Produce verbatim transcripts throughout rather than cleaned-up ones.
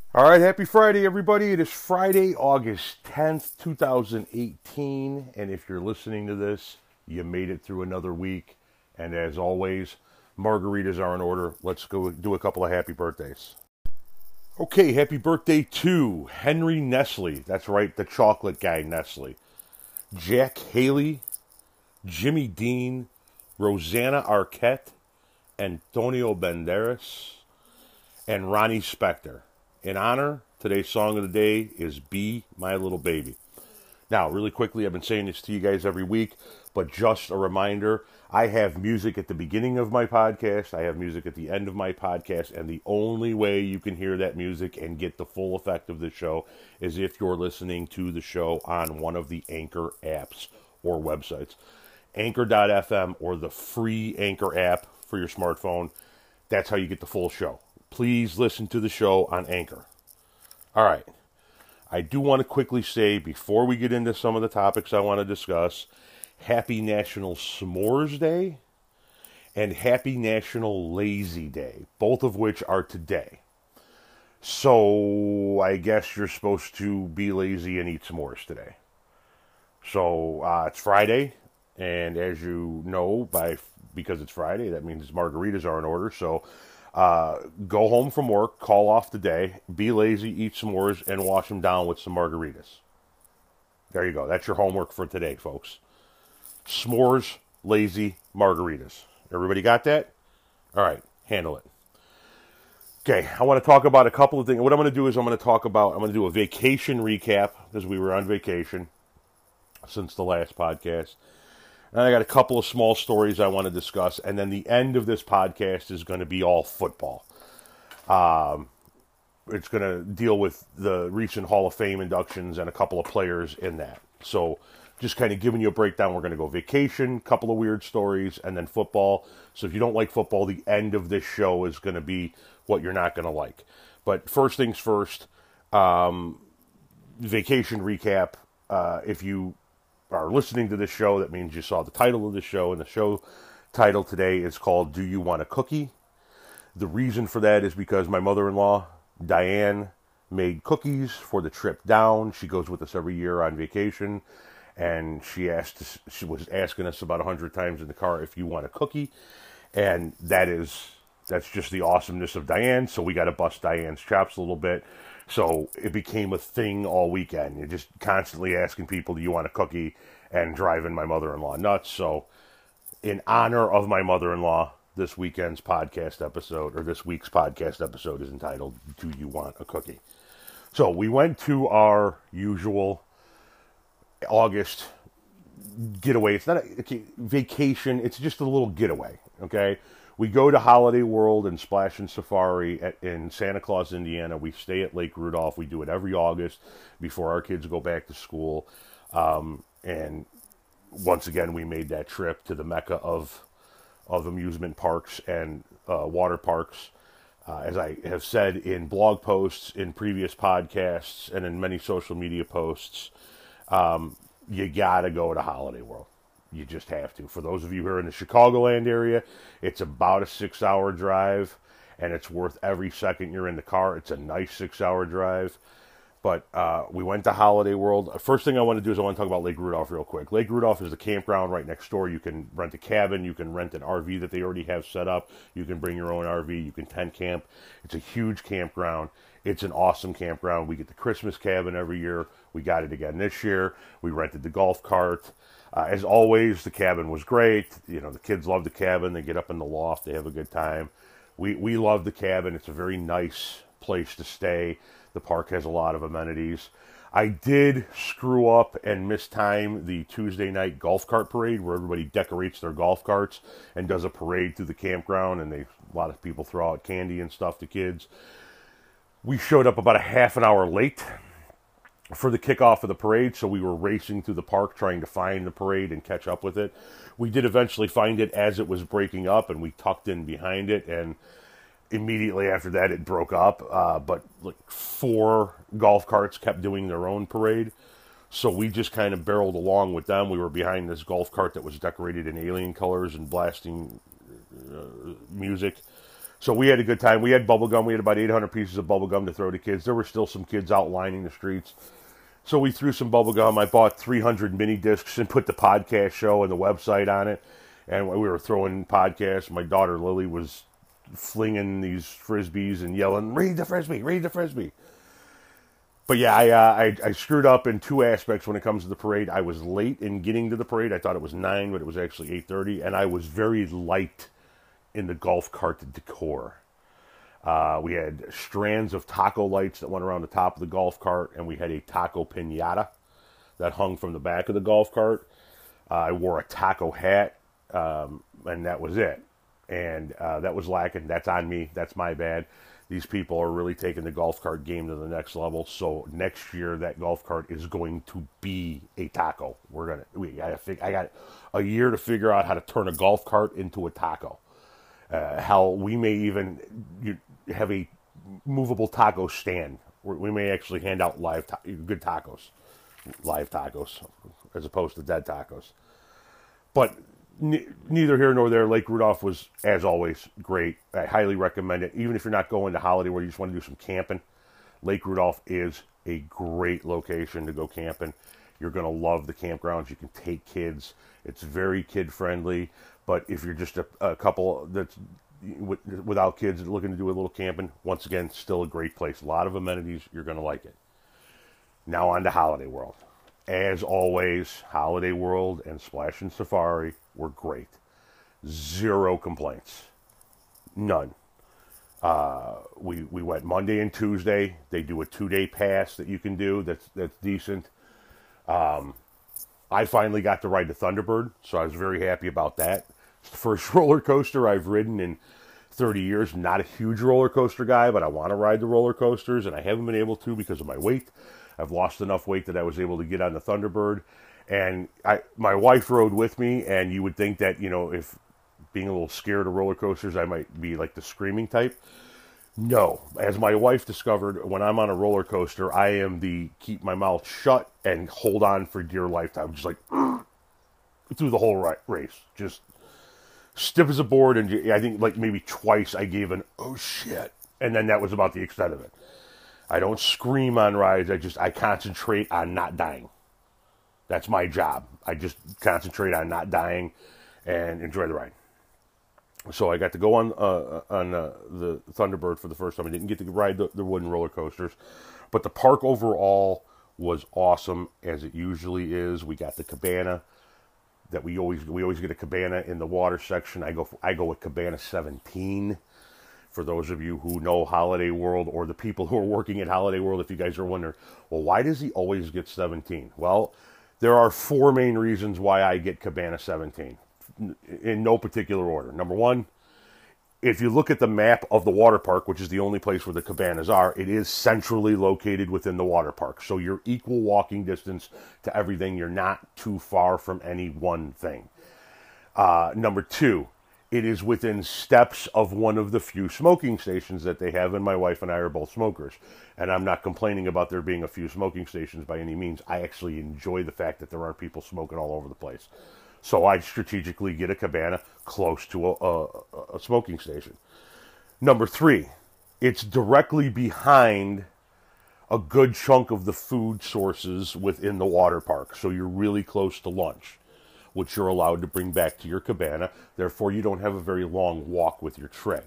All right, happy Friday, everybody. It is Friday, August tenth, twenty eighteen. And if you're listening to this, you made it through another week. And as always, margaritas are in order. Let's go do a couple of happy birthdays. Okay, happy birthday to Henry Nestle. That's right, the chocolate guy, Nestle. Jack Haley, Jimmy Dean, Rosanna Arquette, Antonio Banderas, and Ronnie Spector. In honor, today's song of the day is Be My Little Baby. Now, really quickly, I've been saying this to you guys every week, but just a reminder, I have music at the beginning of my podcast, I have music at the end of my podcast, and the only way you can hear that music and get the full effect of the show is if you're listening to the show on one of the Anchor apps or websites. Anchor dot f m or the free Anchor app for your smartphone. That's how you get the full show. Please listen to the show on Anchor. All right. I do want to quickly say, before we get into some of the topics I want to discuss, Happy National S'mores Day and Happy National Lazy Day, both of which are today. So I guess you're supposed to be lazy and eat s'mores today. So uh, it's Friday, and as you know, by because it's Friday, that means margaritas are in order. So Uh, go home from work, call off the day, be lazy, eat s'mores, and wash them down with some margaritas. There you go. That's your homework for today, folks. S'mores, lazy, margaritas. Everybody got that? All right, handle it. Okay, I want to talk about a couple of things. What I'm going to do is I'm going to talk about, I'm going to do a vacation recap, because we were on vacation since the last podcast. And I got a couple of small stories I want to discuss, and then the end of this podcast is going to be all football. Um, it's going to deal with the recent Hall of Fame inductions and a couple of players in that. So just kind of giving you a breakdown. We're going to go vacation, couple of weird stories, and then football. So if you don't like football, the end of this show is going to be what you're not going to like. But first things first, um, vacation recap. Uh, if you are listening to this show, that means you saw the title of the show, and the show title today is called Do You Want a Cookie? The reason for that is because my mother-in-law, Diane, made cookies for the trip down. She goes with us every year on vacation, and she asked us, she was asking us about a hundred times in the car if you want a cookie, and that is that's just the awesomeness of Diane. So we got to bust Diane's chops a little bit. So it became a thing all weekend. You're just constantly asking people, do you want a cookie? And driving my mother-in-law nuts. So in honor of my mother-in-law, this weekend's podcast episode, or this week's podcast episode, is entitled, Do You Want a Cookie? So we went to our usual August getaway. It's not a okay, vacation. It's just a little getaway, okay? We go to Holiday World and Splash and Safari at, in Santa Claus, Indiana. We stay at Lake Rudolph. We do it every August before our kids go back to school. Um, and once again, we made that trip to the mecca of of amusement parks and uh, water parks. Uh, as I have said in blog posts, in previous podcasts, and in many social media posts, um, you gotta go to Holiday World. You just have to. For those of you who are in the Chicagoland area, it's about a six-hour drive, and it's worth every second you're in the car. It's a nice six-hour drive. But uh, we went to Holiday World. First thing I want to do is I want to talk about Lake Rudolph real quick. Lake Rudolph is the campground right next door. You can rent a cabin. You can rent an R V that they already have set up. You can bring your own R V. You can tent camp. It's a huge campground. It's an awesome campground. We get the Christmas cabin every year. We got it again this year. We rented the golf cart. Uh, as always, the cabin was great. You know, the kids love the cabin. They get up in the loft. They have a good time. We we love the cabin. It's a very nice place to stay. The park has a lot of amenities. I did screw up and mistime the Tuesday night golf cart parade where everybody decorates their golf carts and does a parade through the campground, and they a lot of people throw out candy and stuff to kids. We showed up about a half an hour late for the kickoff of the parade, so we were racing through the park trying to find the parade and catch up with it. We did eventually find it as it was breaking up, and we tucked in behind it, and immediately after that it broke up, uh, but like four golf carts kept doing their own parade, so we just kind of barreled along with them. We were behind this golf cart that was decorated in alien colors and blasting uh, music. So we had a good time. We had bubble gum. We had about eight hundred pieces of bubble gum to throw to kids. There were still some kids out lining the streets. So we threw some bubble gum. I bought three hundred mini discs and put the podcast show and the website on it. And we were throwing podcasts. My daughter Lily was flinging these frisbees and yelling, "Read the frisbee, read the frisbee." But yeah, I, uh, I I screwed up in two aspects when it comes to the parade. I was late in getting to the parade. I thought it was nine, but it was actually eight thirty. And I was very light in the golf cart decor. Uh, we had strands of taco lights that went around the top of the golf cart, and we had a taco piñata that hung from the back of the golf cart. Uh, I wore a taco hat, um, and that was it. And uh, that was lacking. That's on me. That's my bad. These people are really taking the golf cart game to the next level. So next year, that golf cart is going to be a taco. We're gonna. We gotta fig- I got a year to figure out how to turn a golf cart into a taco. Uh, how we may even you, have a movable taco stand. We may actually hand out live ta- good tacos, live tacos, as opposed to dead tacos. But ne- neither here nor there. Lake Rudolph was, as always, great. I highly recommend it. Even if you're not going to Holiday World, you just want to do some camping, Lake Rudolph is a great location to go camping. You're going to love the campgrounds. You can take kids. It's very kid-friendly. But if you're just a, a couple that's with, without kids looking to do a little camping, once again, still a great place. A lot of amenities. You're going to like it. Now on to Holiday World. As always, Holiday World and Splash and Safari were great. Zero complaints. None. Uh, we we went Monday and Tuesday. They do a two-day pass that you can do that's, that's decent. Um, I finally got to ride the Thunderbird, so I was very happy about that. It's the first roller coaster I've ridden in thirty years. Not a huge roller coaster guy, but I want to ride the roller coasters, and I haven't been able to because of my weight. I've lost enough weight that I was able to get on the Thunderbird. And I, my wife rode with me, and you would think that, you know, if being a little scared of roller coasters, I might be like the screaming type. No. As my wife discovered, when I'm on a roller coaster, I am the keep my mouth shut and hold on for dear life. I'm just like, through the whole race. Just stiff as a board, and I think like maybe twice I gave an, oh shit. And then that was about the extent of it. I don't scream on rides. I just, I concentrate on not dying. That's my job. I just concentrate on not dying and enjoy the ride. So I got to go on uh, on uh, the Thunderbird for the first time. I didn't get to ride the, the wooden roller coasters. But the park overall was awesome, as it usually is. We got the cabana that we always, we always get a cabana in the water section. I go, I go with Cabana seventeen. For those of you who know Holiday World, or the people who are working at Holiday World, if you guys are wondering, well, why does he always get seventeen? Well, there are four main reasons why I get Cabana seventeen, in no particular order. Number one, if you look at the map of the water park, which is the only place where the cabanas are, it is centrally located within the water park. So you're equal walking distance to everything. You're not too far from any one thing. Uh, number two, it is within steps of one of the few smoking stations that they have, and my wife and I are both smokers. And I'm not complaining about there being a few smoking stations by any means. I actually enjoy the fact that there aren't people smoking all over the place. So I strategically get a cabana close to a, a, a smoking station. Number three, it's directly behind a good chunk of the food sources within the water park. So you're really close to lunch, which you're allowed to bring back to your cabana. Therefore, you don't have a very long walk with your tray.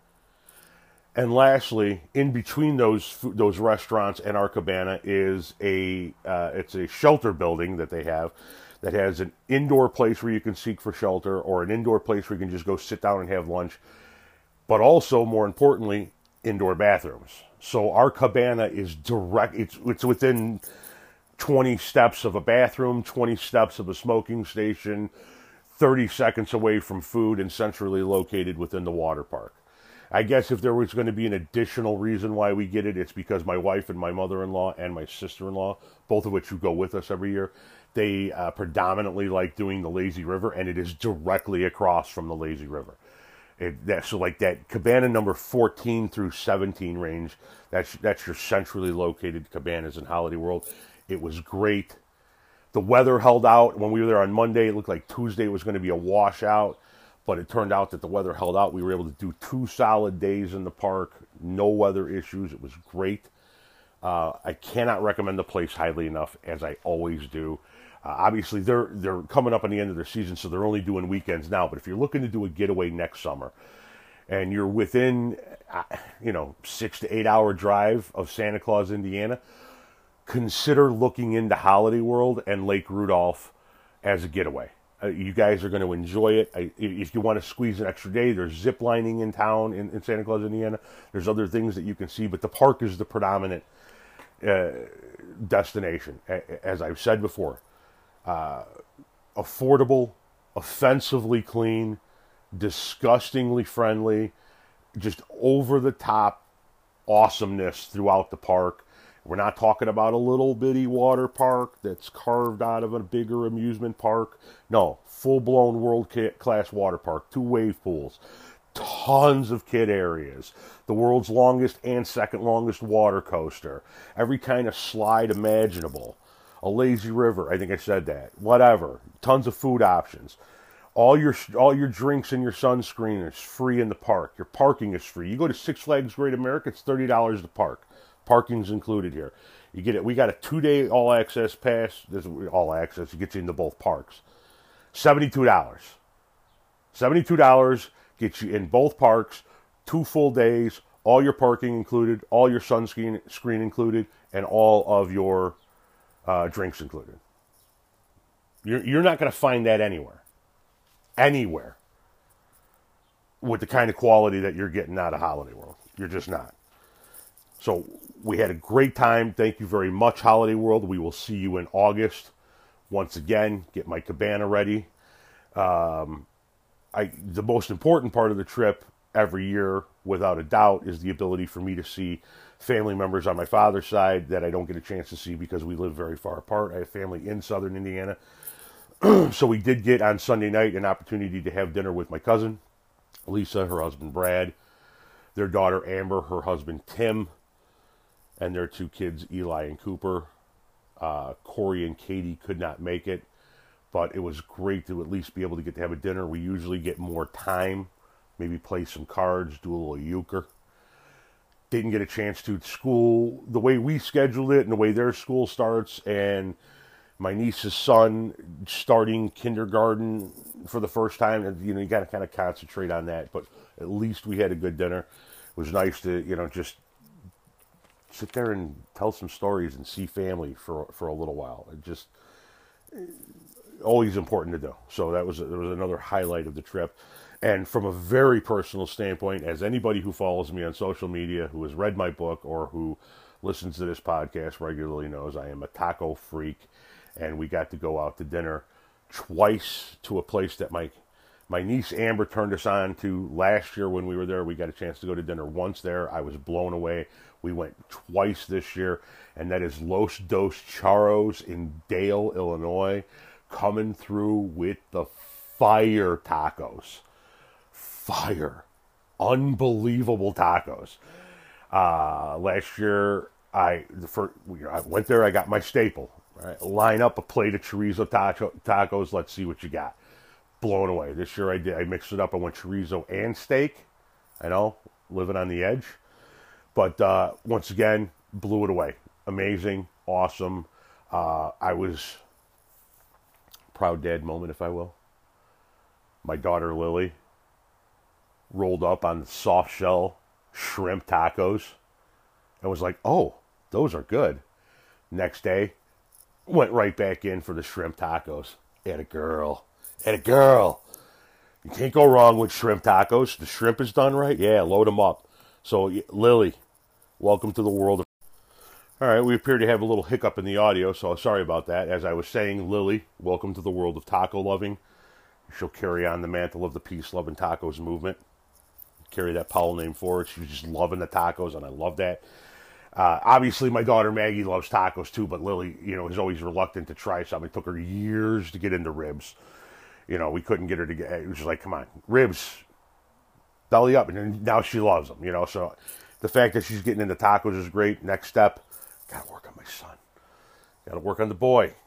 And lastly, in between those those restaurants and our cabana is a uh, it's a shelter building that they have that has an indoor place where you can seek for shelter, or an indoor place where you can just go sit down and have lunch. But also, more importantly, indoor bathrooms. So our cabana is direct. It's it's within twenty steps of a bathroom, twenty steps of a smoking station, thirty seconds away from food, and centrally located within the water park. I guess if there was going to be an additional reason why we get it, it's because my wife and my mother-in-law and my sister-in-law, both of which who go with us every year, they uh, predominantly like doing the Lazy River, and it is directly across from the Lazy River. It, that, so like that cabana number fourteen through seventeen range, that's, that's your centrally located cabanas in Holiday World. It was great. The weather held out. When we were there on Monday, it looked like Tuesday was going to be a washout. but it turned out that the weather held out. We were able to do two solid days in the park, no weather issues. It was great. Uh, I cannot recommend the place highly enough, as I always do. Uh, obviously, they're they're coming up on the end of their season, so they're only doing weekends now. But if you're looking to do a getaway next summer, and you're within, uh, you know, six to eight hour drive of Santa Claus, Indiana, consider looking into Holiday World and Lake Rudolph as a getaway. Uh, you guys are going to enjoy it. I, if you want to squeeze an extra day, there's zip lining in town in, in Santa Claus, Indiana. There's other things that you can see, but the park is the predominant uh, destination. As I've said before, uh, affordable, offensively clean, disgustingly friendly, just over-the-top awesomeness throughout the park. We're not talking about a little bitty water park that's carved out of a bigger amusement park. No, full-blown world-class water park, two wave pools, tons of kid areas, the world's longest and second longest water coaster, every kind of slide imaginable, a lazy river, I think I said that, whatever, tons of food options. All your all your drinks and your sunscreen is free in the park. Your parking is free. You go to Six Flags Great America, it's thirty dollars to park. Parking's included here. You get it. We got a two-day all-access pass. This is all access. It gets you into both parks. seventy-two dollars. seventy-two dollars gets you in both parks, two full days, all your parking included, all your sunscreen screen included, and all of your uh, drinks included. You're, you're not going to find that anywhere. Anywhere. With the kind of quality that you're getting out of Holiday World. You're just not. So we had a great time. Thank you very much, Holiday World. We will see you in August. Once again, get my cabana ready. Um, I the most important part of the trip every year, without a doubt, is the ability for me to see family members on my father's side that I don't get a chance to see because we live very far apart. I have family in southern Indiana. So we did get on Sunday night an opportunity to have dinner with my cousin, Lisa, her husband Brad, their daughter Amber, her husband Tim, and their two kids, Eli and Cooper. Uh, Corey and Katie could not make it, but it was great to at least be able to get to have a dinner. We usually get more time, maybe play some cards, do a little euchre. Didn't get a chance to. School, the way we scheduled it and the way their school starts, and my niece's son starting kindergarten for the first time, you know, you got to kind of concentrate on that, but at least we had a good dinner. It was nice to, you know, just sit there and tell some stories and see family for for a little while. It just always important to do. So that was there was another highlight of the trip. And from a very personal standpoint, as anybody who follows me on social media, who has read my book, or who listens to this podcast regularly knows, I am a taco freak. And we got to go out to dinner twice to a place that my my niece Amber turned us on to last year when we were there. We got a chance to go to dinner once there. I was blown away. We went twice this year, and that is Los Dos Charros in Dale, Illinois, coming through with the fire tacos. Fire. Unbelievable tacos. Uh, last year, I, the first, I went there, I got my staple. Right, line up a plate of chorizo taco, tacos. Let's see what you got. Blown away. This year I did. I mixed it up. I went chorizo and steak. I know, living on the edge. But uh, once again, blew it away. Amazing, awesome. Uh, I was proud dad moment, if I will. My daughter Lily rolled up on the soft shell shrimp tacos and was like, "Oh, those are good." Next day, went right back in for the shrimp tacos. Atta girl. Atta girl. You can't go wrong with shrimp tacos. The shrimp is done right. Yeah, load them up. So, Lily, welcome to the world. Of- All right, we appear to have a little hiccup in the audio, so sorry about that. As I was saying, Lily, welcome to the world of taco loving. She'll carry on the mantle of the peace, love, and tacos movement. Carry that Powell name forward. She's just loving the tacos, and I love that. Uh, obviously, my daughter Maggie loves tacos too, but Lily, you know, is always reluctant to try something. It took her years to get into ribs. You know, we couldn't get her to get. It was like, come on, ribs, belly up, and then now she loves them. You know, so the fact that she's getting into tacos is great. Next step, gotta work on my son. Gotta work on the boy.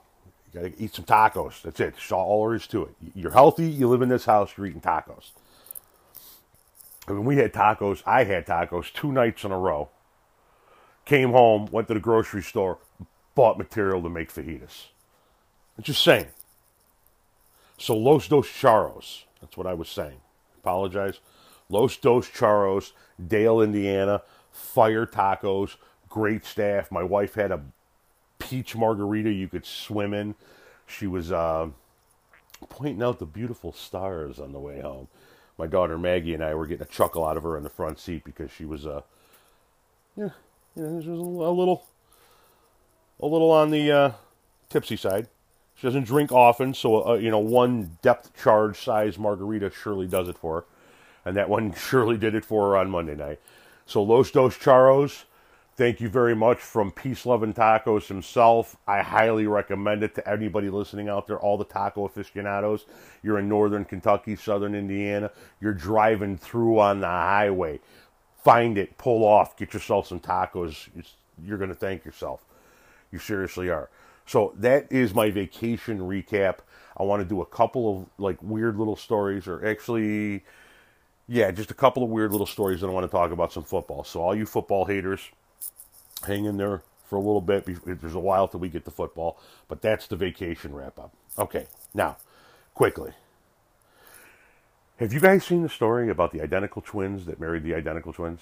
You got to eat some tacos. That's it. That's all there is to it. You're healthy. You live in this house. You're eating tacos. I mean, we had tacos. I had tacos two nights in a row. Came home, went to the grocery store, bought material to make fajitas. I'm just saying. So Los Dos Charros. That's what I was saying. Apologize. Los Dos Charros, Dale, Indiana. Fire tacos. Great staff. My wife had a peach margarita you could swim in. She was uh, pointing out the beautiful stars on the way home. My daughter Maggie and I were getting a chuckle out of her in the front seat because she was, uh, yeah, you know, she was a little, a little on the uh, tipsy side. She doesn't drink often, so uh, you know, one depth charge size margarita surely does it for her, and that one surely did it for her on Monday night. So Los Dos Charros, thank you very much from Peace Loving Tacos himself. I highly recommend it to anybody listening out there, all the taco aficionados. You're in northern Kentucky, southern Indiana. You're driving through on the highway. Find it, pull off, get yourself some tacos. It's, you're going to thank yourself. You seriously are. So that is my vacation recap. I want to do a couple of like weird little stories, or actually, yeah, just a couple of weird little stories, and I want to talk about some football. So all you football haters, hang in there for a little bit. There's a while till we get to football, but that's the vacation wrap-up. Okay, now, quickly. Have you guys seen the story about the identical twins that married the identical twins?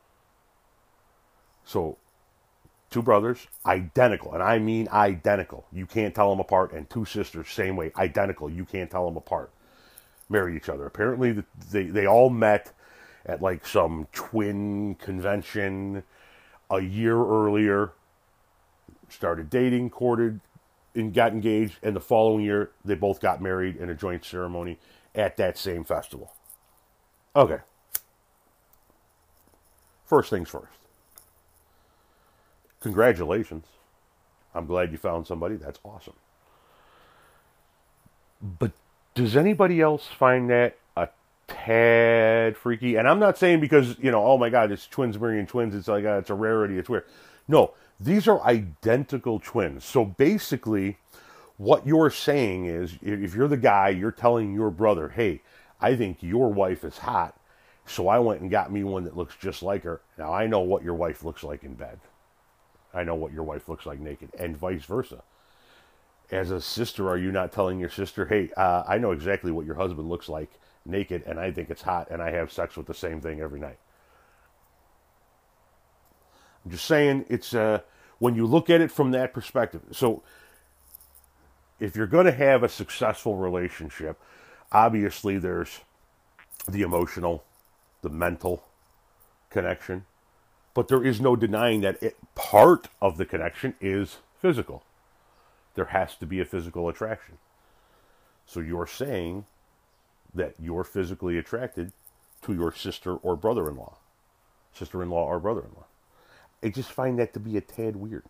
So, two brothers, identical, and I mean identical. You can't tell them apart, and two sisters, same way, identical. You can't tell them apart. Married each other. Apparently, they, they all met at like some twin convention a year earlier, started dating, courted, and got engaged, and the following year, they both got married in a joint ceremony at that same festival. Okay. First things first. Congratulations. I'm glad you found somebody. That's awesome. But does anybody else find that a tad freaky? And I'm not saying because, you know, oh my God, it's twins marrying twins. It's like, uh, it's a rarity. It's weird. No, these are identical twins. So basically, what you're saying is, if you're the guy, you're telling your brother, hey, I think your wife is hot, so I went and got me one that looks just like her. Now, I know what your wife looks like in bed. I know what your wife looks like naked, and vice versa. As a sister, are you not telling your sister, hey, uh, I know exactly what your husband looks like naked, and I think it's hot, and I have sex with the same thing every night? I'm just saying, it's uh, when you look at it from that perspective. So, if you're going to have a successful relationship, obviously there's the emotional, the mental connection, but there is no denying that it, part of the connection is physical. There has to be a physical attraction. So you're saying that you're physically attracted to your sister or brother-in-law, sister-in-law or brother-in-law. I just find that to be a tad weird.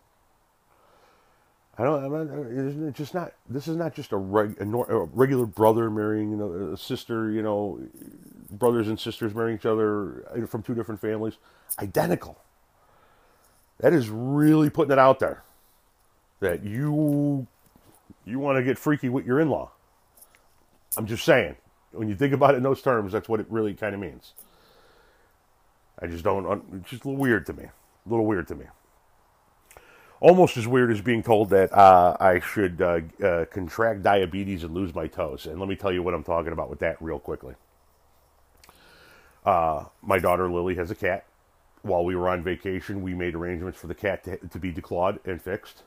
I don't. I'm not, it's just not. This is not just a, reg, a, nor, a regular brother marrying, you know, a sister. You know, brothers and sisters marrying each other from two different families, identical. That is really putting it out there that you you want to get freaky with your in-law. I'm just saying. When you think about it in those terms, that's what it really kind of means. I just don't. It's just a little weird to me. A little weird to me. Almost as weird as being told that uh, I should uh, uh, contract diabetes and lose my toes. And let me tell you what I'm talking about with that real quickly. Uh, my daughter Lily has a cat. While we were on vacation, we made arrangements for the cat to, to be declawed and fixed.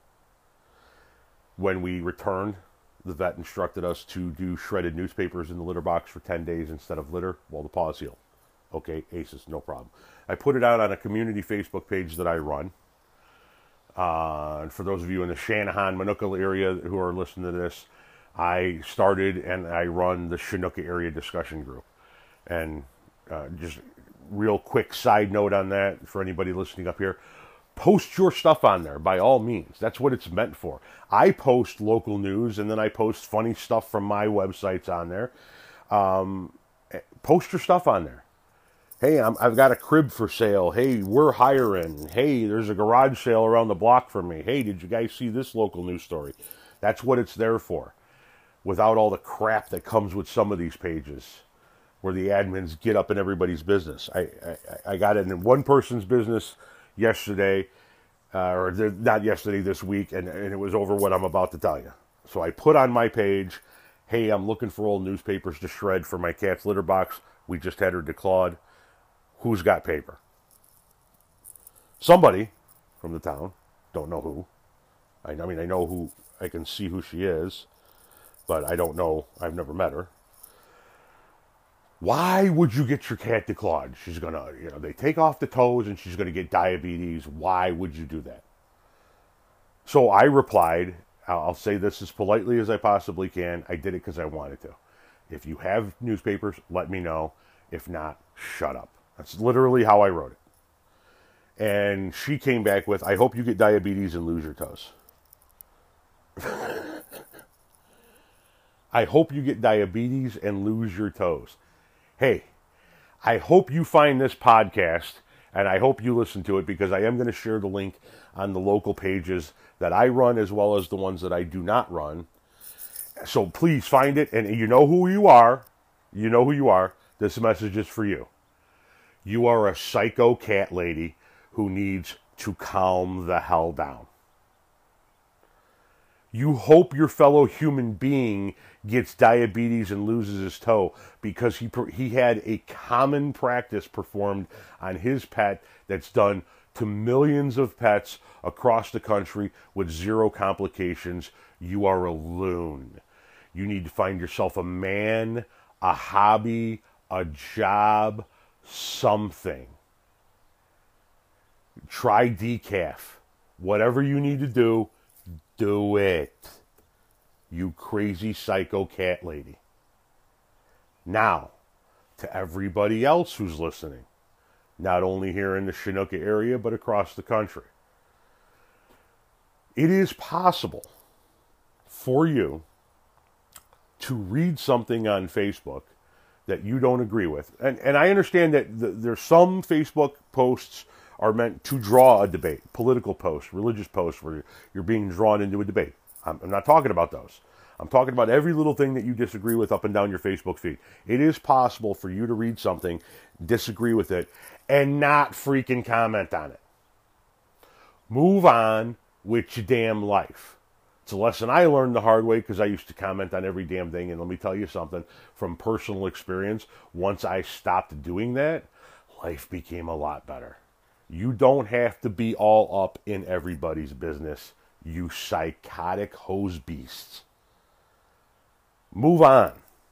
When we returned, the vet instructed us to do shredded newspapers in the litter box for ten days instead of litter while the paw is healed. Okay, aces, no problem. I put it out on a community Facebook page that I run. Uh, and for those of you in the Shanahan, Minooka area who are listening to this, I started and I run the Chinook area discussion group. And uh, just real quick side note on that for anybody listening up here, post your stuff on there by all means. That's what it's meant for. I post local news and then I post funny stuff from my websites on there. Um, post your stuff on there. Hey, I'm, I've got a crib for sale. Hey, we're hiring. Hey, there's a garage sale around the block for me. Hey, did you guys see this local news story? That's what it's there for. Without all the crap that comes with some of these pages, where the admins get up in everybody's business. I I, I got it in one person's business yesterday, uh, or not yesterday, this week, and, and it was over what I'm about to tell you. So I put on my page, hey, I'm looking for old newspapers to shred for my cat's litter box. We just had her declawed. Who's got paper? Somebody from the town. Don't know who. I, I mean, I know who, I can see who she is, but I don't know, I've never met her. Why would you get your cat declawed? She's going to, you know, they take off the toes and she's going to get diabetes. Why would you do that? So I replied, I'll say this as politely as I possibly can. I did it because I wanted to. If you have newspapers, let me know. If not, shut up. That's literally how I wrote it. And she came back with, I hope you get diabetes and lose your toes. I hope you get diabetes and lose your toes. Hey, I hope you find this podcast, and I hope you listen to it, because I am going to share the link on the local pages that I run as well as the ones that I do not run. So please find it, and you know who you are. You know who you are. This message is for you. You are a psycho cat lady who needs to calm the hell down. You hope your fellow human being gets diabetes and loses his toe because he he had a common practice performed on his pet that's done to millions of pets across the country with zero complications. You are a loon. You need to find yourself a man, a hobby, a job, something. Try decaf. Whatever you need to do, do it. You crazy psycho cat lady. Now, to everybody else who's listening, not only here in the Chinook area, but across the country. It is possible for you to read something on Facebook that you don't agree with. And, and I understand that the, there's some Facebook posts are meant to draw a debate, political posts, religious posts, where you're being drawn into a debate. I'm, I'm not talking about those. I'm talking about every little thing that you disagree with up and down your Facebook feed. It is possible for you to read something, disagree with it, and not freaking comment on it. Move on with your damn life. It's a lesson I learned the hard way, because I used to comment on every damn thing. And let me tell you something from personal experience. Once I stopped doing that, life became a lot better. You don't have to be all up in everybody's business, you psychotic hose beasts. Move on.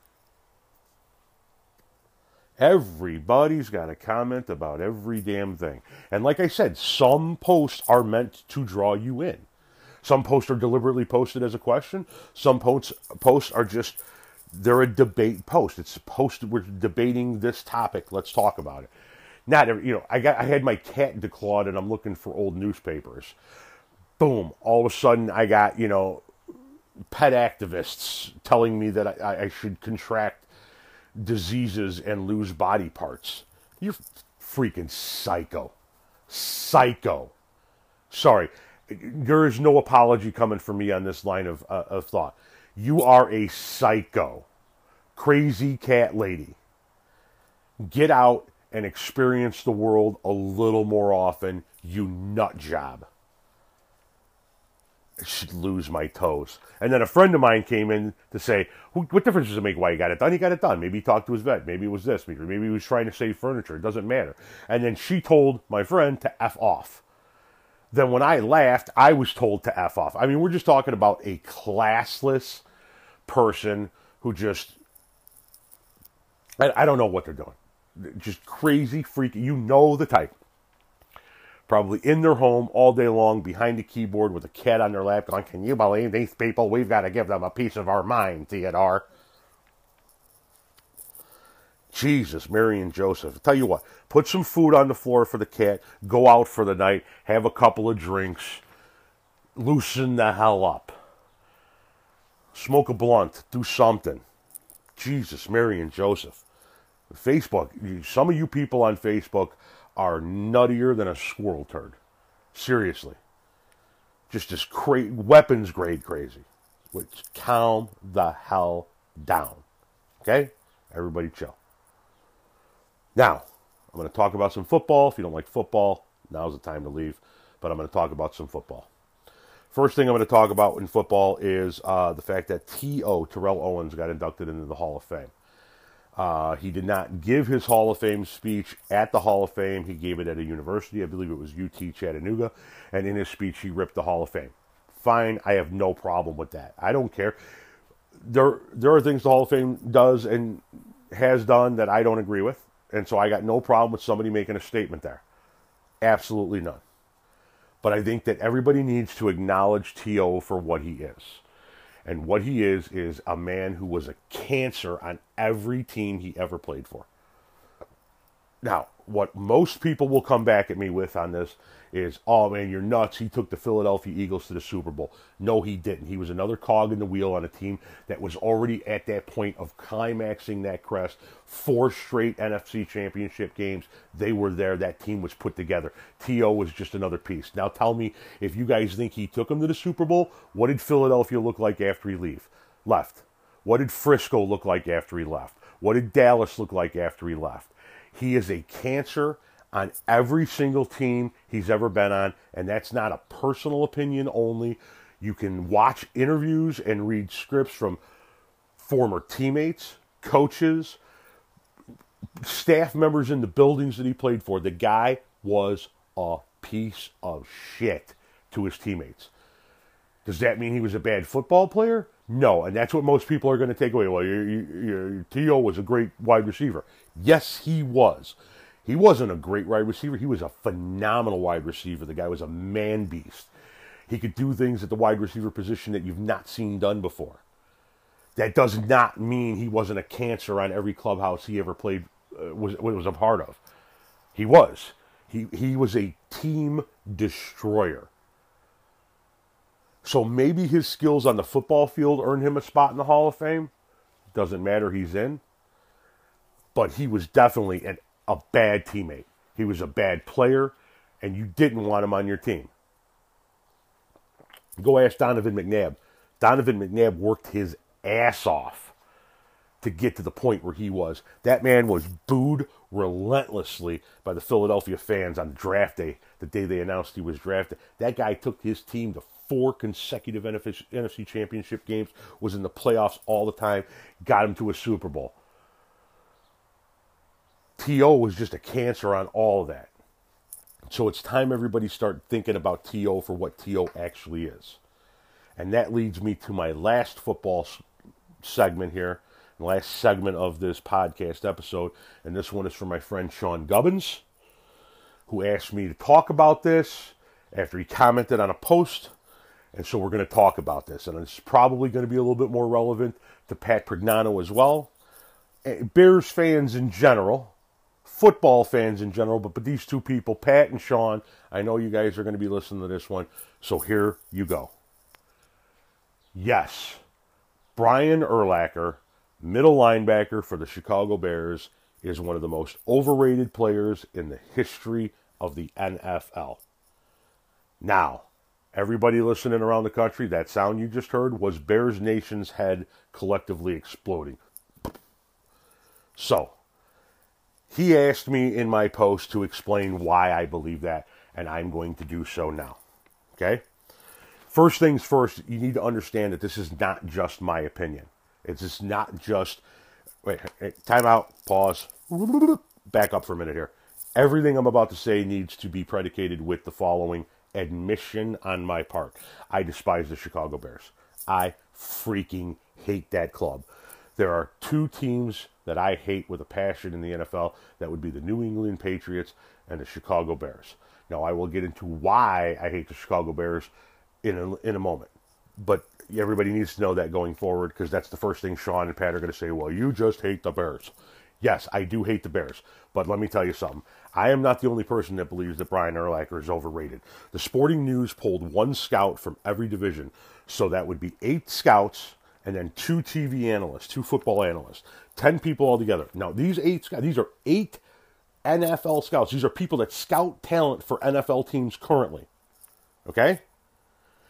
Everybody's got a comment about every damn thing. And like I said, some posts are meant to draw you in. Some posts are deliberately posted as a question. Some posts posts are just, they're a debate post. It's posted, we're debating this topic. Let's talk about it. Not every, you know, I got, I had my cat declawed and I'm looking for old newspapers. Boom. All of a sudden I got, you know, pet activists telling me that I, I should contract diseases and lose body parts. You're freaking psycho. Psycho. Sorry. There is no apology coming from me on this line of, uh, of thought. You are a psycho. Crazy cat lady. Get out and experience the world a little more often, you nut job. I should lose my toes. And then a friend of mine came in to say, what difference does it make why he got it done? He got it done. Maybe he talked to his vet. Maybe it was this. Maybe he was trying to save furniture. It doesn't matter. And then she told my friend to F off. Then when I laughed, I was told to F off. I mean, we're just talking about a classless person who just, I, I don't know what they're doing. Just crazy, freaky. You know the type. Probably in their home all day long behind a keyboard with a cat on their lap going, can you believe these people? We've got to give them a piece of our mind, Theodore. Jesus, Mary and Joseph. I'll tell you what, put some food on the floor for the cat, go out for the night, have a couple of drinks, loosen the hell up. Smoke a blunt, do something. Jesus, Mary and Joseph. Facebook, some of you people on Facebook are nuttier than a squirrel turd. Seriously. Just as cra- weapons grade crazy. which calm the hell down. Okay? Everybody chill. Now, I'm going to talk about some football. If you don't like football, now's the time to leave. But I'm going to talk about some football. First thing I'm going to talk about in football is uh, the fact that T O, Terrell Owens, got inducted into the Hall of Fame. Uh, he did not give his Hall of Fame speech at the Hall of Fame. He gave it at a university. I believe it was U T Chattanooga. And in his speech, he ripped the Hall of Fame. Fine. I have no problem with that. I don't care. There, there are things the Hall of Fame does and has done that I don't agree with. And so I got no problem with somebody making a statement there. Absolutely none. But I think that everybody needs to acknowledge T O for what he is. And what he is, is a man who was a cancer on every team he ever played for. Now, what most people will come back at me with on this is, oh man, you're nuts. He took the Philadelphia Eagles to the Super Bowl. No, he didn't. He was another cog in the wheel on a team that was already at that point of climaxing that crest. Four straight N F C championship games. They were there. That team was put together. T O was just another piece. Now tell me, if you guys think he took him to the Super Bowl, what did Philadelphia look like after he leave, left? What did Frisco look like after he left? What did Dallas look like after he left? He is a cancer on every single team he's ever been on, and that's not a personal opinion only. You can watch interviews and read scripts from former teammates, coaches, staff members in the buildings that he played for. The guy was a piece of shit to his teammates. Does that mean he was a bad football player? No, and that's what most people are going to take away. Well, you, you, T O was a great wide receiver. Yes, he was. He wasn't a great wide receiver. He was a phenomenal wide receiver. The guy was a man beast. He could do things at the wide receiver position that you've not seen done before. That does not mean he wasn't a cancer on every clubhouse he ever played, uh, was was a part of. He was. He he was a team destroyer. So maybe his skills on the football field earned him a spot in the Hall of Fame. Doesn't matter, he's in. But he was definitely an, a bad teammate. He was a bad player, and you didn't want him on your team. Go ask Donovan McNabb. Donovan McNabb worked his ass off to get to the point where he was. That man was booed relentlessly by the Philadelphia fans on draft day, the day they announced he was drafted. That guy took his team to four consecutive N F C championship games, was in the playoffs all the time, got him to a Super Bowl. T O was just a cancer on all of that. So it's time everybody start thinking about T O for what T O actually is. And that leads me to my last football segment here, the last segment of this podcast episode. And this one is from my friend Sean Gubbins, who asked me to talk about this after he commented on a post. And so we're going to talk about this. And it's probably going to be a little bit more relevant to Pat Prignano as well. Bears fans in general, football fans in general, but, but these two people, Pat and Sean, I know you guys are going to be listening to this one. So here you go. Yes, Brian Urlacher, middle linebacker for the Chicago Bears, is one of the most overrated players in the history of the N F L. Now, everybody listening around the country, that sound you just heard was Bears Nation's head collectively exploding. So, he asked me in my post to explain why I believe that, and I'm going to do so now. Okay? First things first, you need to understand that this is not just my opinion. It's just not just, wait, time out, pause, back up for a minute here. Everything I'm about to say needs to be predicated with the following admission on my part. I despise the Chicago Bears. I freaking hate that club. There are two teams that I hate with a passion in the N F L. That would be the New England Patriots and the Chicago Bears. Now, I will get into why I hate the Chicago Bears in a, in a moment. But everybody needs to know that going forward, because that's the first thing Sean and Pat are going to say, well, you just hate the Bears. Yes, I do hate the Bears. But let me tell you something. I am not the only person that believes that Brian Urlacher is overrated. The Sporting News pulled one scout from every division. So that would be eight scouts and then two T V analysts, two football analysts, ten people altogether. Now, these eight scouts, these are eight N F L scouts. These are people that scout talent for N F L teams currently. Okay?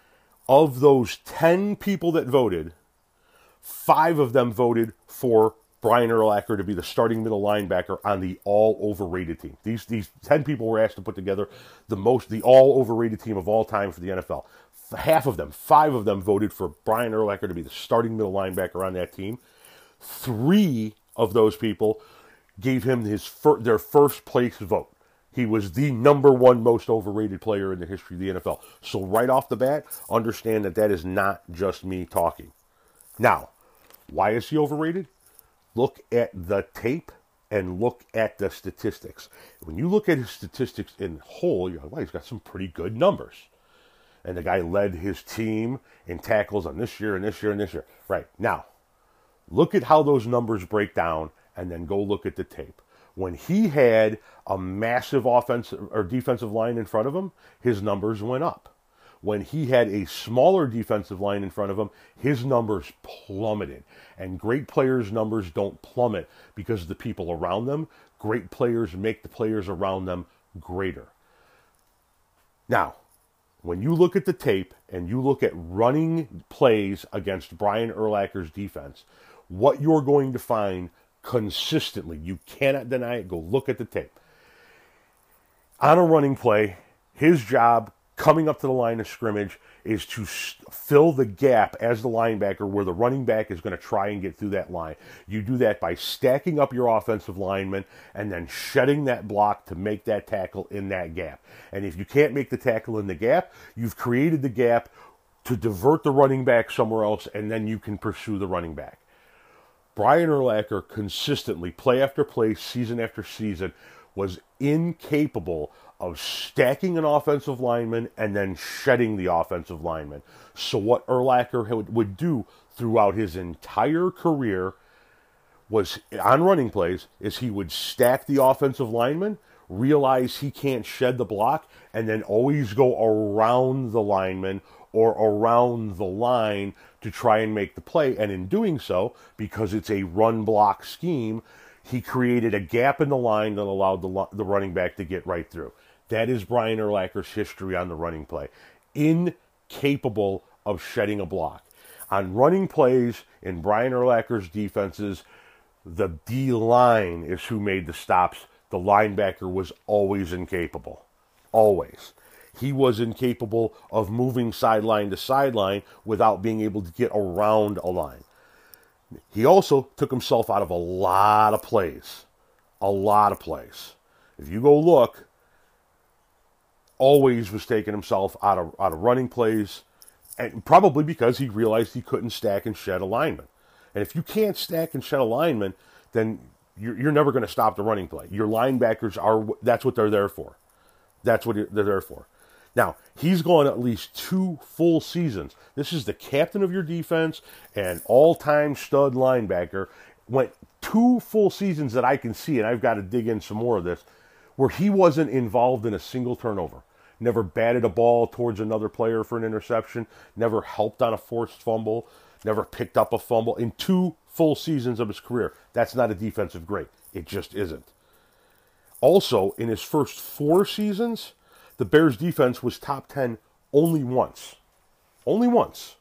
Of those ten people that voted, five of them voted for Brian Urlacher to be the starting middle linebacker on the all overrated team. These these ten people were asked to put together the most the all overrated team of all time for the N F L. Half of them, five of them voted for Brian Urlacher to be the starting middle linebacker on that team. Three of those people gave him his fir- their first place vote. He was the number one most overrated player in the history of the N F L. So right off the bat, understand that that is not just me talking. Now, why is he overrated? Look at the tape and look at the statistics. When you look at his statistics in whole, you're like, well, he's got some pretty good numbers. And the guy led his team in tackles on this year and this year and this year. Right. Now, look at how those numbers break down and then go look at the tape. When he had a massive offensive or defensive line in front of him, his numbers went up. When he had a smaller defensive line in front of him, his numbers plummeted. And great players' numbers don't plummet because of the people around them. Great players make the players around them greater. Now, when you look at the tape and you look at running plays against Brian Urlacher's defense, what you're going to find consistently, you cannot deny it, go look at the tape. On a running play, his job coming up to the line of scrimmage is to fill the gap as the linebacker where the running back is going to try and get through that line. You do that by stacking up your offensive linemen and then shedding that block to make that tackle in that gap. And if you can't make the tackle in the gap, you've created the gap to divert the running back somewhere else, and then you can pursue the running back. Brian Urlacher consistently, play after play, season after season, was incapable of stacking an offensive lineman and then shedding the offensive lineman. So what Urlacher would do throughout his entire career was, on running plays, is he would stack the offensive lineman, realize he can't shed the block, and then always go around the lineman or around the line to try and make the play. And in doing so, because it's a run-block scheme, he created a gap in the line that allowed the, the running back to get right through. That is Brian Urlacher's history on the running play. Incapable of shedding a block. On running plays in Brian Urlacher's defenses, the D-line is who made the stops. The linebacker was always incapable. Always. He was incapable of moving sideline to sideline without being able to get around a line. He also took himself out of a lot of plays. A lot of plays. If you go look, always was taking himself out of out of running plays, and probably because he realized he couldn't stack and shed a lineman. And if you can't stack and shed a lineman, then you're, you're never going to stop the running play. Your linebackers are, that's what they're there for. That's what they're there for. Now, he's gone at least two full seasons. This is the captain of your defense and all-time stud linebacker. Went two full seasons that I can see, and I've got to dig in some more of this, where he wasn't involved in a single turnover. Never batted a ball towards another player for an interception. Never helped on a forced fumble. Never picked up a fumble. In two full seasons of his career. That's not a defensive great. It just isn't. Also, in his first four seasons, the Bears' defense was top ten only once. Only once.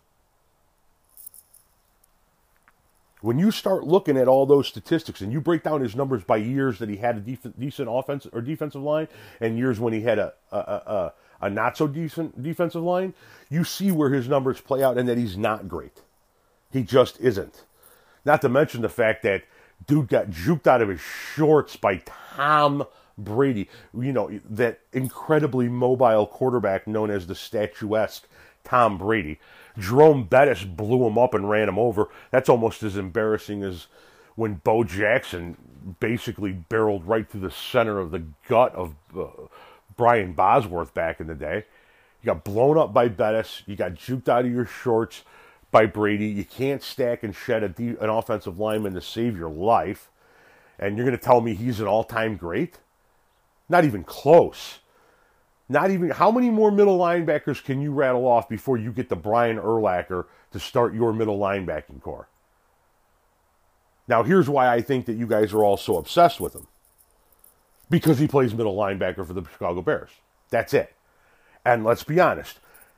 When you start looking at all those statistics and you break down his numbers by years that he had a def- decent offense or defensive line and years when he had a, a, a, a not so decent defensive line, you see where his numbers play out and that he's not great. He just isn't. Not to mention the fact that dude got juked out of his shorts by Tom Brady, you know, that incredibly mobile quarterback known as the statuesque Tom Brady. Jerome Bettis blew him up and ran him over. That's almost as embarrassing as when Bo Jackson basically barreled right through the center of the gut of uh, Brian Bosworth back in the day. You got blown up by Bettis. You got juked out of your shorts by Brady. You can't stack and shed a de- an offensive lineman to save your life. And you're going to tell me he's an all-time great? Not even close. Not even, how many more middle linebackers can you rattle off before you get the Brian Urlacher to start your middle linebacking core? Now, here's why I think that you guys are all so obsessed with him. Because he plays middle linebacker for the Chicago Bears. That's it. And let's be honest.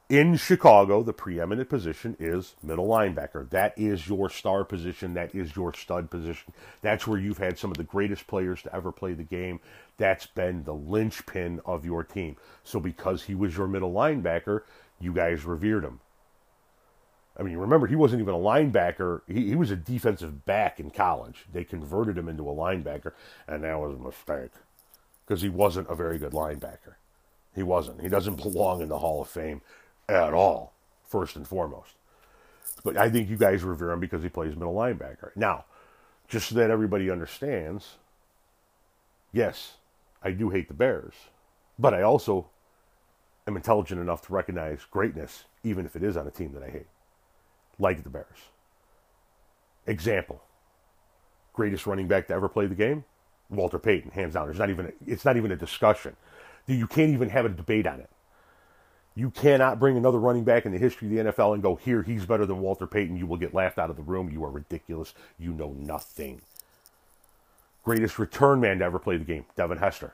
In Chicago, the preeminent position is middle linebacker. That is your star position. That is your stud position. That's where you've had some of the greatest players to ever play the game. That's been the linchpin of your team. So because he was your middle linebacker, you guys revered him. I mean, remember, he wasn't even a linebacker. He, he was a defensive back in college. They converted him into a linebacker, and that was a mistake because he wasn't a very good linebacker. He wasn't. He doesn't belong in the Hall of Fame at all, first and foremost. But I think you guys revere him because he plays middle linebacker. Now, just so that everybody understands, yes, I do hate the Bears, but I also am intelligent enough to recognize greatness, even if it is on a team that I hate, like the Bears. Example, greatest running back to ever play the game? Walter Payton, hands down. There's not even a, it's not even a discussion. You can't even have a debate on it. You cannot bring another running back in the history of the N F L and go, here, he's better than Walter Payton. You will get laughed out of the room. You are ridiculous. You know nothing. Greatest return man to ever play the game, Devin Hester.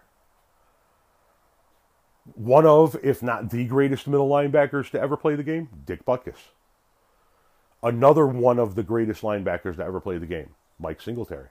One of, if not the greatest middle linebackers to ever play the game, Dick Butkus. Another one of the greatest linebackers to ever play the game, Mike Singletary.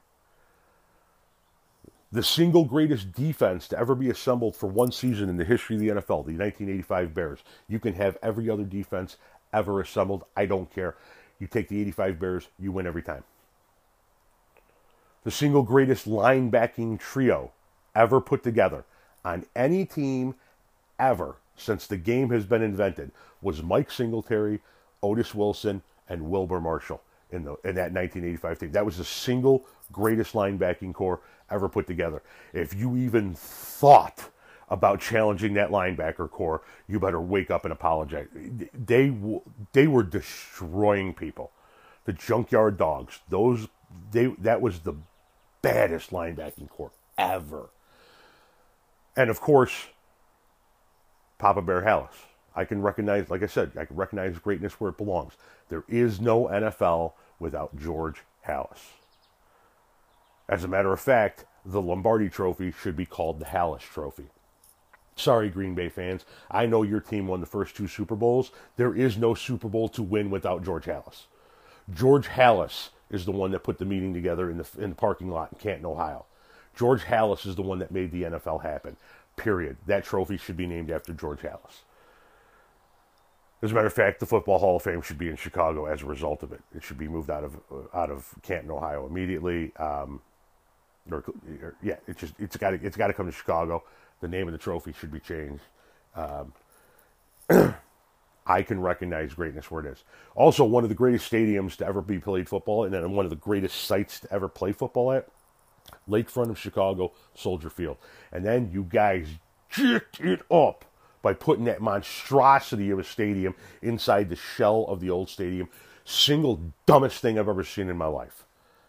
The single greatest defense to ever be assembled for one season in the history of the N F L, the nineteen eighty-five Bears. You can have every other defense ever assembled. I don't care. You take the eighty-five Bears, you win every time. The single greatest linebacking trio ever put together on any team ever since the game has been invented was Mike Singletary, Otis Wilson, and Wilbur Marshall in, the, in that nineteen eighty-five team. That was the single greatest linebacking core ever put together. If you even thought about challenging that linebacker core, you better wake up and apologize. They they were destroying people. The Junkyard Dogs, those they that was the baddest linebacking core ever. And of course, Papa Bear Halas. I can recognize, like I said, I can recognize greatness where it belongs. There is no N F L without George Halas. As a matter of fact, the Lombardi Trophy should be called the Halas Trophy. Sorry, Green Bay fans. I know your team won the first two Super Bowls. There is no Super Bowl to win without George Halas. George Halas is the one that put the meeting together in the, in the parking lot in Canton, Ohio. George Halas is the one that made the N F L happen. Period. That trophy should be named after George Halas. As a matter of fact, the Football Hall of Fame should be in Chicago as a result of it. It should be moved out of uh, out of Canton, Ohio, immediately. Um, or, or, yeah, it's just it's got to it's got to come to Chicago. The name of the trophy should be changed. Um, I can recognize greatness where it is. Also, one of the greatest stadiums to ever be played football, and then one of the greatest sites to ever play football at, lakefront of Chicago, Soldier Field. And then you guys jicked it up by putting that monstrosity of a stadium inside the shell of the old stadium. Single dumbest thing I've ever seen in my life.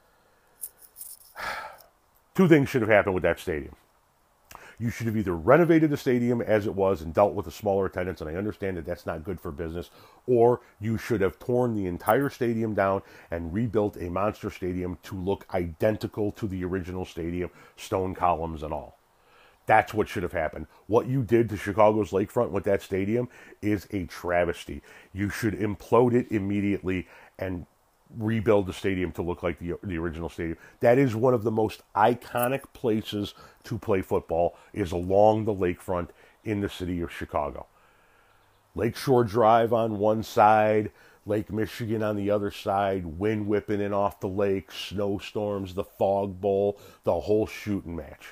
Two things should have happened with that stadium. You should have either renovated the stadium as it was and dealt with a smaller attendance, and I understand that that's not good for business, or you should have torn the entire stadium down and rebuilt a monster stadium to look identical to the original stadium, stone columns and all. That's what should have happened. What you did to Chicago's lakefront with that stadium is a travesty. You should implode it immediately and rebuild the stadium to look like the the original stadium. That is one of the most iconic places to play football, is along the lakefront in the city of Chicago. Lakeshore Drive on one side, Lake Michigan on the other side, wind whipping in off the lake, snowstorms, the fog bowl, the whole shooting match.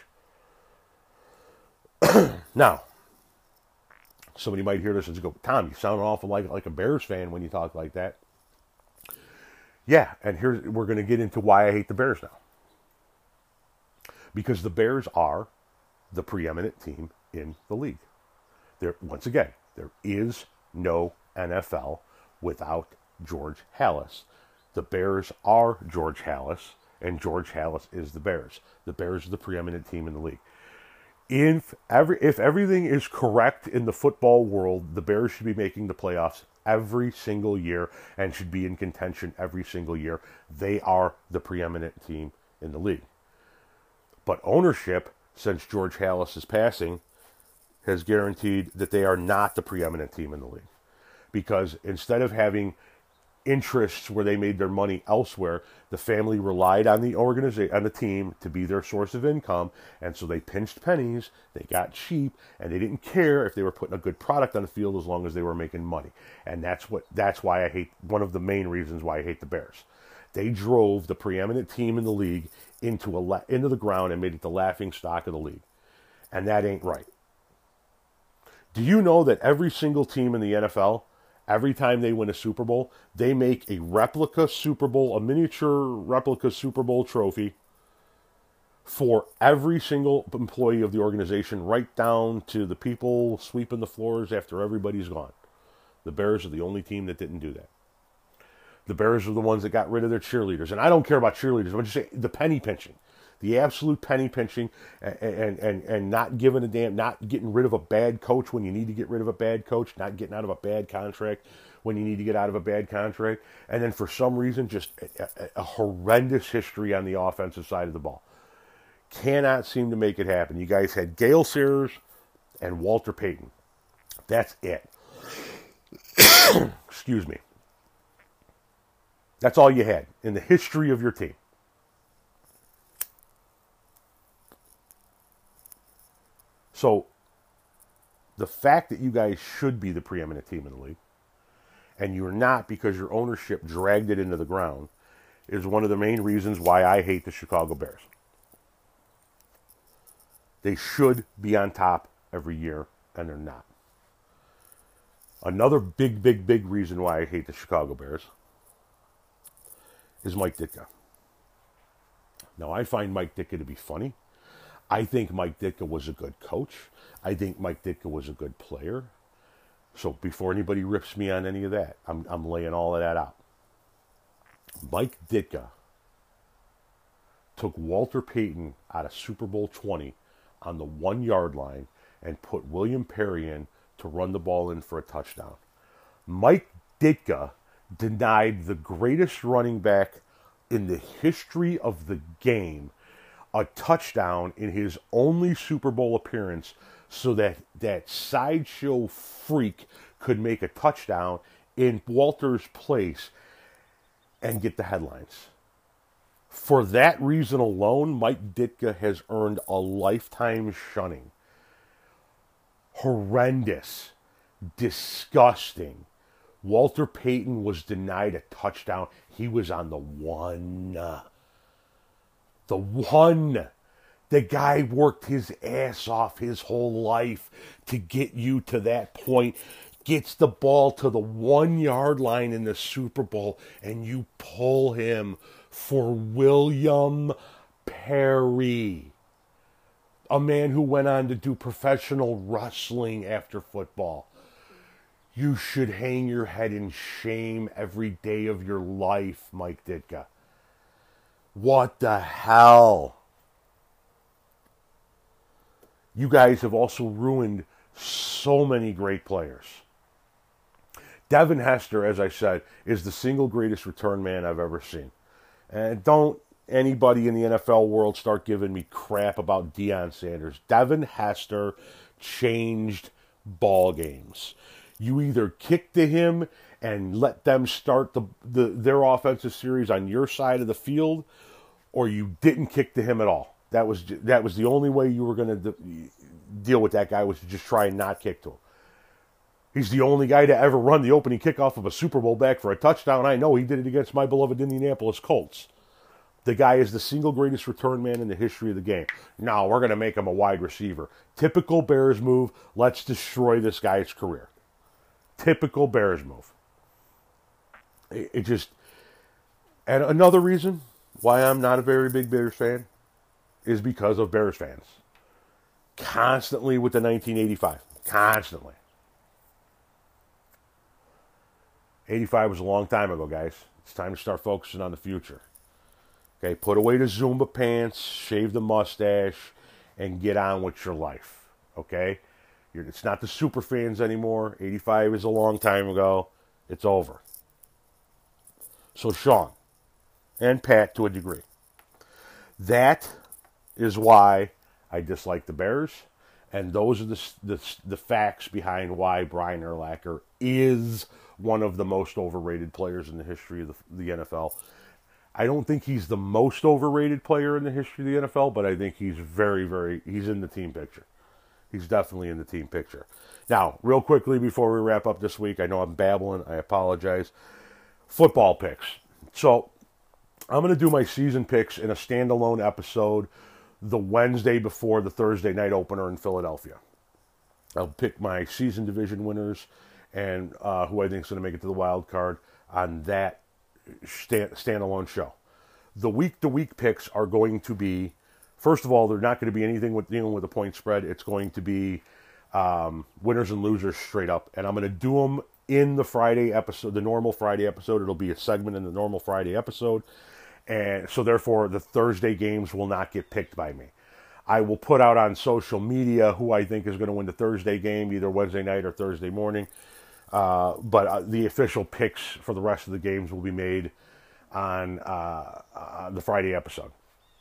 Now, somebody might hear this and go, Tom, you sound awful like, like a Bears fan when you talk like that. Yeah, and here's we're going to get into why I hate the Bears now. Because the Bears are the preeminent team in the league. There, once again, there is no N F L without George Halas. The Bears are George Halas, and George Halas is the Bears. The Bears are the preeminent team in the league. If every if everything is correct in the football world, the Bears should be making the playoffs every single year and should be in contention every single year. They are the preeminent team in the league. But ownership, since George Halas is passing, has guaranteed that they are not the preeminent team in the league. because instead of having interests where they made their money elsewhere, the family relied on the organization, on the team, to be their source of income, and so they pinched pennies, they got cheap, and they didn't care if they were putting a good product on the field as long as they were making money. And that's what that's why I hate, one of the main reasons why I hate the Bears. They drove the preeminent team in the league into a into the ground and made it the laughing stock of the league. And that ain't right. Do you know that every single team in the N F L, every time they win a Super Bowl, they make a replica Super Bowl, a miniature replica Super Bowl trophy for every single employee of the organization, right down to the people sweeping the floors after everybody's gone? The Bears are the only team that didn't do that. The Bears are the ones that got rid of their cheerleaders. And I don't care about cheerleaders. I'm just saying the penny pinching. The absolute penny pinching, and, and, and, and not giving a damn, not getting rid of a bad coach when you need to get rid of a bad coach, not getting out of a bad contract when you need to get out of a bad contract, and then for some reason just a, a, a horrendous history on the offensive side of the ball. Cannot seem to make it happen. You guys had Gale Sayers and Walter Payton. That's it. Excuse me. That's all you had in the history of your team. So, the fact that you guys should be the preeminent team in the league, and you're not because your ownership dragged it into the ground, is one of the main reasons why I hate the Chicago Bears. They should be on top every year, and they're not. Another big, big, big reason why I hate the Chicago Bears is Mike Ditka. Now, I find Mike Ditka to be funny. I think Mike Ditka was a good coach. I think Mike Ditka was a good player. So before anybody rips me on any of that, I'm, I'm laying all of that out. Mike Ditka took Walter Payton out of Super Bowl twenty on the one-yard line and put William Perry in to run the ball in for a touchdown. Mike Ditka denied the greatest running back in the history of the game a touchdown in his only Super Bowl appearance so that that sideshow freak could make a touchdown in Walter's place and get the headlines. For that reason alone, Mike Ditka has earned a lifetime shunning. Horrendous. Disgusting. Walter Payton was denied a touchdown. He was on the one. The one. The guy worked his ass off his whole life to get you to that point. Gets the ball to the one-yard line in the Super Bowl, and you pull him for William Perry. A man who went on to do professional wrestling after football. You should hang your head in shame every day of your life, Mike Ditka. What the hell? You guys have also ruined so many great players. Devin Hester, as I said, is the single greatest return man I've ever seen. And don't anybody in the N F L world start giving me crap about Deion Sanders. Devin Hester changed ball games. You either kick to him and let them start the, the their offensive series on your side of the field, or you didn't kick to him at all. That was that was the only way you were going to de- deal with that guy, was to just try and not kick to him. He's the only guy to ever run the opening kickoff of a Super Bowl back for a touchdown. I know he did it against my beloved Indianapolis Colts. The guy is the single greatest return man in the history of the game. Now we're going to make him a wide receiver. Typical Bears move. Let's destroy this guy's career. Typical Bears move. It, it just... And another reason why I'm not a very big Bears fan is because of Bears fans. Constantly with the nineteen eighty-five. Constantly. eighty-five was a long time ago, guys. It's time to start focusing on the future. Okay, put away the Zumba pants, shave the mustache, and get on with your life. Okay? You're, it's not the super fans anymore. eighty-five is a long time ago. It's over. So, Sean, and Pat to a degree. That is why I dislike the Bears, And those are the, the, the facts behind why Brian Urlacher is one of the most overrated players in the history of the, the N F L. I don't think he's the most overrated player in the history of the N F L, but I think he's very, very, he's in the team picture. He's definitely in the team picture. Now, real quickly before we wrap up this week, I know I'm babbling, I apologize. Football picks. So, I'm going to do my season picks in a standalone episode the Wednesday before the Thursday night opener in Philadelphia. I'll pick my season division winners and uh, who I think is going to make it to the wild card on that stand, standalone show. The week-to-week picks are going to be, first of all, they're not going to be anything with dealing with a point spread. It's going to be um, winners and losers straight up, and I'm going to do them in the Friday episode, the normal Friday episode. It'll be a segment in the normal Friday episode, and so therefore the Thursday games will not get picked by me. I will put out on social media who I think is going to win the Thursday game, either Wednesday night or Thursday morning. Uh, but uh, the official picks for the rest of the games will be made on uh, uh, the Friday episode.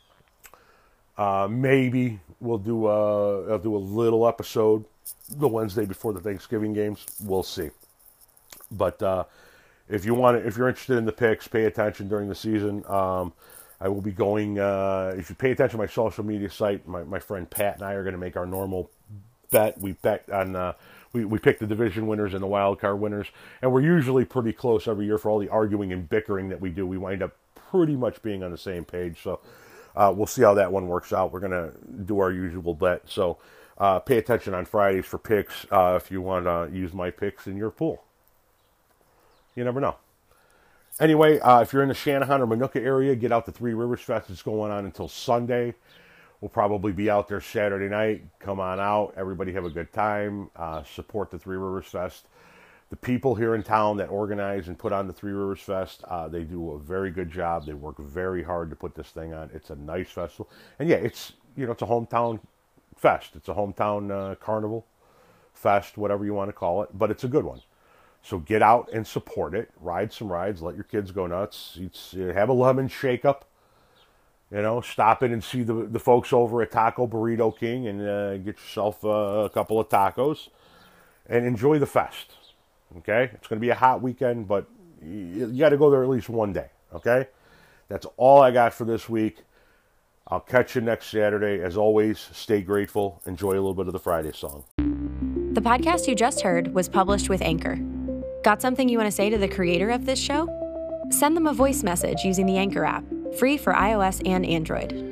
Uh, maybe we'll do a, I'll do a little episode the Wednesday before the Thanksgiving games. We'll see. But uh, if you want, if you're interested in the picks, pay attention during the season. Um, I will be going. Uh, if you pay attention to my social media site, my, my friend Pat and I are going to make our normal bet. We bet on. Uh, we we pick the division winners and the wild card winners, and we're usually pretty close every year for all the arguing and bickering that we do. We wind up pretty much being on the same page. So uh, we'll see how that one works out. We're going to do our usual bet. So uh, pay attention on Fridays for picks uh, if you want to use my picks in your pool. You never know. Anyway, uh, if you're in the Shanahan or Minooka area, get out to Three Rivers Fest. It's going on until Sunday. We'll probably be out there Saturday night. Come on out. Everybody have a good time. Uh, support the Three Rivers Fest. The people here in town that organize and put on the Three Rivers Fest, uh, they do a very good job. They work very hard to put this thing on. It's a nice festival. And yeah, it's, you know, it's a hometown fest. It's a hometown uh, carnival fest, whatever you want to call it. But it's a good one. So get out and support it. Ride some rides. Let your kids go nuts. It's, have a lemon shake-up. You know, stop in and see the the folks over at Taco Burrito King and uh, get yourself uh, a couple of tacos and enjoy the fest. Okay? It's going to be a hot weekend, but you, you got to go there at least one day. Okay? That's all I got for this week. I'll catch you next Saturday. As always, stay grateful. Enjoy a little bit of the Friday song. The podcast you just heard was published with Anchor. Got something you want to say to the creator of this show? Send them a voice message using the Anchor app, free for iOS and Android.